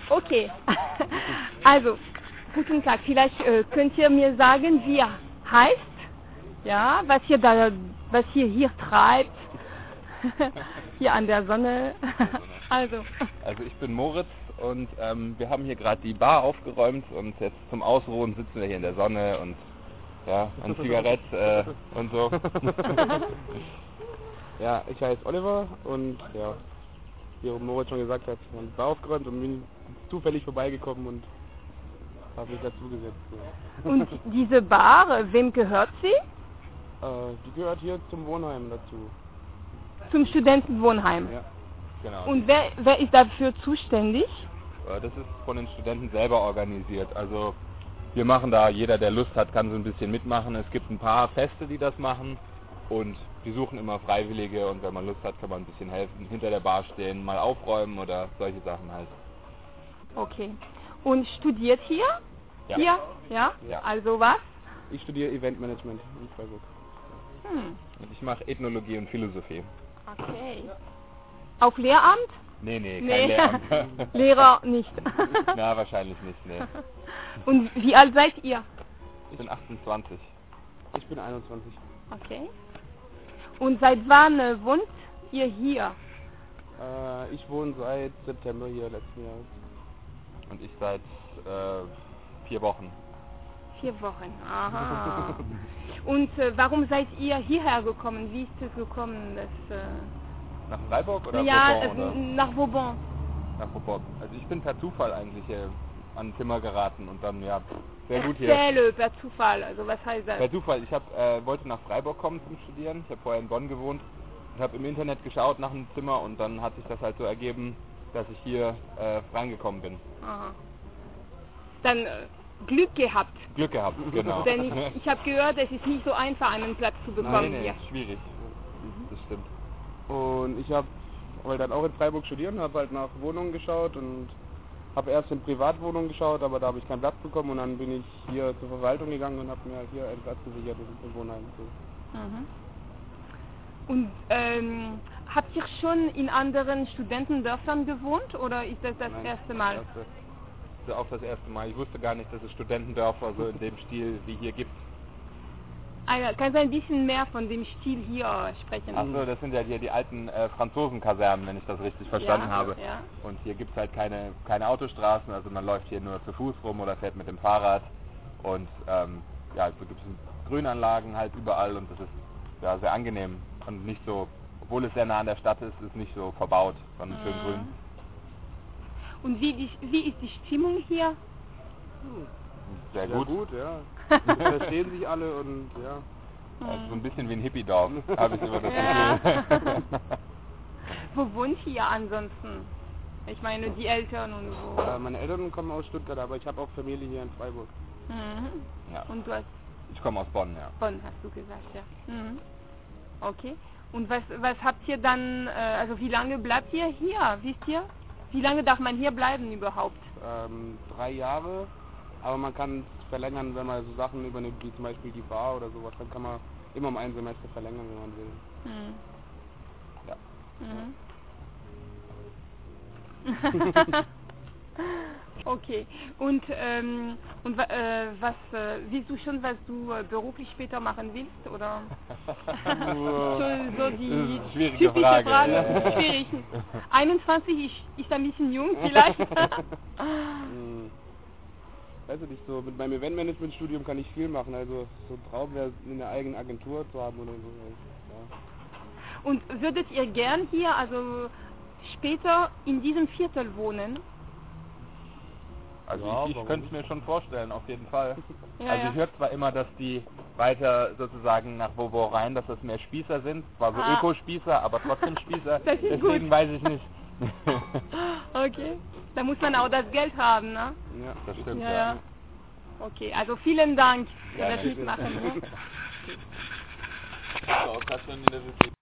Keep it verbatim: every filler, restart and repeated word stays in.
Okay. Also, guten Tag. Vielleicht äh, könnt ihr mir sagen, wie ihr heißt, ja, was ihr da, was ihr hier treibt, hier an der Sonne. Also. Also ich bin Moritz und ähm, wir haben hier gerade die Bar aufgeräumt und jetzt zum Ausruhen sitzen wir hier in der Sonne und ja, ein Zigarette äh, und so. Ja, ich heiße Oliver und ja, wie Moritz schon gesagt hat, wir haben die Bar aufgeräumt und bin zufällig vorbeigekommen und habe mich dazu gesetzt. Ja. Und diese Bar, wem gehört sie? Äh, die gehört hier zum Wohnheim dazu. Zum Studentenwohnheim. Ja. Genau. Und wer, wer ist dafür zuständig? Äh, Das ist von den Studenten selber organisiert. Also wir machen da, jeder der Lust hat, kann so ein bisschen mitmachen. Es gibt ein paar Feste, die das machen und die suchen immer Freiwillige und wenn man Lust hat, kann man ein bisschen helfen, hinter der Bar stehen, mal aufräumen oder solche Sachen halt. Okay. Und studiert hier? Ja. Hier? Ja? Ja. Also was? Ich studiere Eventmanagement in Freiburg. Hm. Und ich mache Ethnologie und Philosophie. Okay. Auf Lehramt? Nee, nee, kein Nee. Lehramt. Lehrer nicht. Na, wahrscheinlich nicht, nee. Und wie alt seid ihr? Ich bin achtundzwanzig. Ich bin einundzwanzig. Okay. Und seit wann äh, wohnt ihr hier? Äh, ich wohne seit September hier letzten Jahres. Und ich seit äh, vier Wochen. Vier Wochen. Aha. Und äh, warum seid ihr hierher gekommen? Wie ist es gekommen? Dass, äh Nach Freiburg oder ja, Bourbon, äh, oder? nach Bourbon. Nach Bourbon. Also ich bin per Zufall eigentlich hier an Zimmer geraten und dann, ja, sehr gut hier. Erzähle per Zufall. Also was heißt das? Per Zufall. Ich hab, äh, wollte nach Freiburg kommen zum Studieren. Ich habe vorher in Bonn gewohnt und habe im Internet geschaut nach einem Zimmer und dann hat sich das halt so ergeben, dass ich hier äh, reingekommen bin. Aha. Dann äh, Glück gehabt. Glück gehabt, genau. Denn ich, ich habe gehört, es ist nicht so einfach, einen Platz zu bekommen nee, nee, hier. ist schwierig. Das stimmt. Und ich habe wollte dann auch in Freiburg studieren, habe halt nach Wohnungen geschaut und habe erst in Privatwohnungen geschaut, aber da habe ich keinen Platz bekommen und dann bin ich hier zur Verwaltung gegangen und habe mir hier einen Platz gesichert im Wohnheim. So. Mhm. Und ähm, habt ihr schon in anderen Studentendörfern gewohnt oder ist das das Nein, erste Mal? Das erste. Das ist auch das erste Mal. Ich wusste gar nicht, dass es Studentendörfer so in dem Stil wie hier gibt. Ah, kannst du ein bisschen mehr von dem Stil hier sprechen? Achso, das sind ja hier die alten äh, Franzosenkasernen, wenn ich das richtig verstanden Ja, habe. ja. Und hier gibt es halt keine, keine Autostraßen, also man läuft hier nur zu Fuß rum oder fährt mit dem Fahrrad. Und ähm, ja, also gibt es Grünanlagen halt überall und das ist ja sehr angenehm und nicht so, obwohl es sehr nah an der Stadt ist, ist nicht so verbaut, sondern schön grün. Und wie, die, wie ist die Stimmung hier? Hm. Sehr Sehr gut. gut, ja. Verstehen sich alle und ja. Also so ein bisschen wie ein Hippie-Dorf, habe ich immer das Ja. Gefühl. Wo wohnt ihr ansonsten? Ich meine, die Eltern und so. Äh, meine Eltern kommen aus Stuttgart, aber ich habe auch Familie hier in Freiburg. Mhm. Ja. Und du hast Ich komme aus Bonn, ja. Bonn, hast du gesagt, ja. Mhm. Okay. Und was, was habt ihr dann, äh, also wie lange bleibt ihr hier, wisst ihr? Wie lange darf man hier bleiben überhaupt? Ähm, drei Jahre, aber man kann es verlängern, wenn man so Sachen übernimmt, wie zum Beispiel die Bar oder sowas, dann kann man immer um ein Semester verlängern, wenn man will. Mhm. Ja. Mhm. Okay. Und, ähm, und äh, was, äh, weißt du schon, was du äh, beruflich später machen willst? Oder? Schon so die Das ist eine schwierige typische Frage. Frage. Ja. Schwierig. einundzwanzig ist, ist ein bisschen jung vielleicht. Hm. Weiß ich nicht, so mit meinem Eventmanagement-Studium kann ich viel machen, also so ein Traum wäre, eine eigene Agentur zu haben oder so. Ja. Und würdet ihr gern hier, also später in diesem Viertel wohnen? Also Ja, ich, ich warum könnte es mir schon vorstellen, auf jeden Fall. Ja, also ja. ich höre zwar immer, dass die weiter sozusagen nach Bourbon rein, dass das mehr Spießer sind, zwar so Ah. Ökospießer, aber trotzdem Spießer, Das ist deswegen gut. weiß ich nicht. Okay. Da muss man auch das Geld haben, ne? Ja. Das stimmt, Ja, ja. ja. Okay, also vielen Dank für Gerne. das Mitmachen. Ne? So, das schon in der